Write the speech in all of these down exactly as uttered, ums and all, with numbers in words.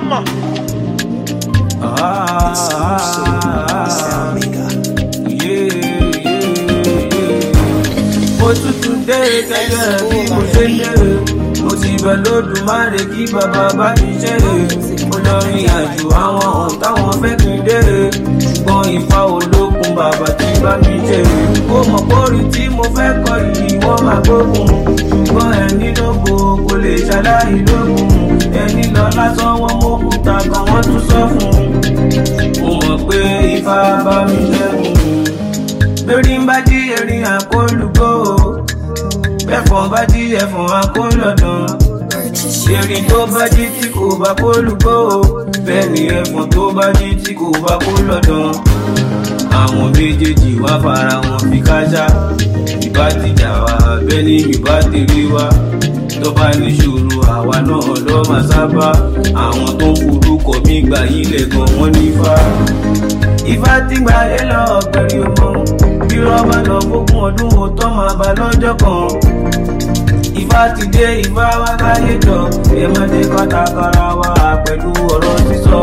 Mama. Ah, yeah, yeah. Mo tuntun dé gẹ́gẹ́ bí mo ṣe dé. Mo ti bẹ̀ lódùmarè kí bàbá bá mi ṣe. Mo lọ rìn àjò àwọn ọ̀tá wọn fẹ́ kí n dé. Ṣùgbọ́n Ifá olókun bàbá tí bá mi ṣe. Mo mọ̀ pórí tí mo fẹ́ kọ yìí wọ́n máa gbógun. Ṣùgbọ́n ẹni lógo kò lè ṣaláì lógun. Ẹni lọ lásán wọn mọ́kúta kan wọ́n tún sọ fún un. Mo mọ̀ pé Ifá bá mi ṣẹ́gun. Lórí ń bá jí erin àkólùkò. Ẹ̀fọn bá jí ẹ̀fọn àkólọ̀dàn. Erin tó bá jí tí kò bá kólùkò. Bẹ́ẹ̀ ni ẹ̀fọn tó bá jí tí kò bá kólọ̀dàn. Àwọn méjèèjì wá fara wọn fi kájá. Ìbá ti jà wá bẹ́ẹ̀ ni ìbá tèrè wá. Tó bá ní ṣòro àwa náà lọ́ máa sábà. Àwọn tó ń forúkọ mi gbà ilẹ̀ gan wọ́n nífà. Ifá tí gbà yé lọ ọ̀gbẹ̀rì ọmọ. Bí rọ́bà lọ fógún ọdún ó tọ́ máa bá lọ́jọ́ kan. Ifá ti dé Ifá wá káyé jọ. Èmọdé kọ́tàkọ́ra wa pẹ̀lú ọ̀rọ̀ sísọ.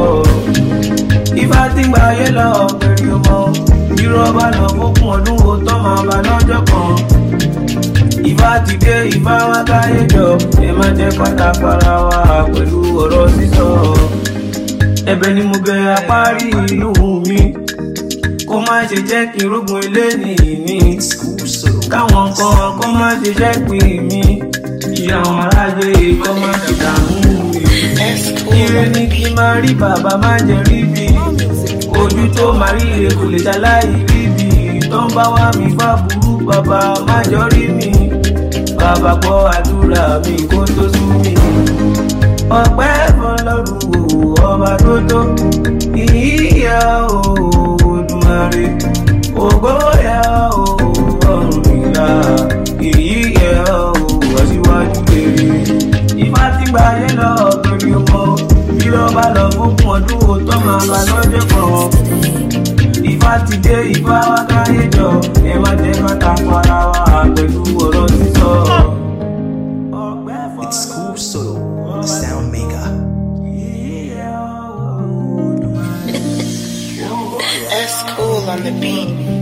Ifá tí gbà yé lọ ọ̀gbẹ̀rì ọmọ. Bí rọ́bà lọ fógún ọdún ó tọ́ máa bá lọ́jọ́ kan. Ifá ti dé Ifá wá káyé jọ. Èmọdé kọ́tàkọ́ra wa pẹ̀lú ọ̀rọ̀ sísọ. Ẹ̀bẹ̀ ni mo bẹ̀ apárí inú mi. Kó má ṣe jẹ́ kí rógun ilé nìyí. Káwọn kan kó má ṣe jẹ́ pé mi. Ìyá àwọn aráyé kó má ṣe dààmú mi. Ire ni kí n máa rí bàbá má jẹ́ rí bí. Ojú tó máa rí ire kò lè ṣaláì rí bí. Tó ń bá wá mi fá burú bàbá má jọ rí mi. Bàbá gbọ́ àdúrà mi kó tó sú mi. Ọpẹ́ fọlọ́run o ọba tó tó. Ìyá o Olódùmarè. Ògo yẹ o Ọ̀rúnmìlà. Ìyí yẹ o Aṣíwájú rere. Ifá tí gbà yé lọ ọ̀gbẹ̀rì ọmọ. Bí rọ́bà lọ fógún ọdún ó tọ́ máa bá lọ́jọ́ kan. Ifá ti dé Ifá wá káyé jọ. Ẹ má jẹ́ kọ́ta fara wa pẹ̀lú ọ̀rọ̀ sísọ. It's School Solo, the sound maker. That's cool on the beat.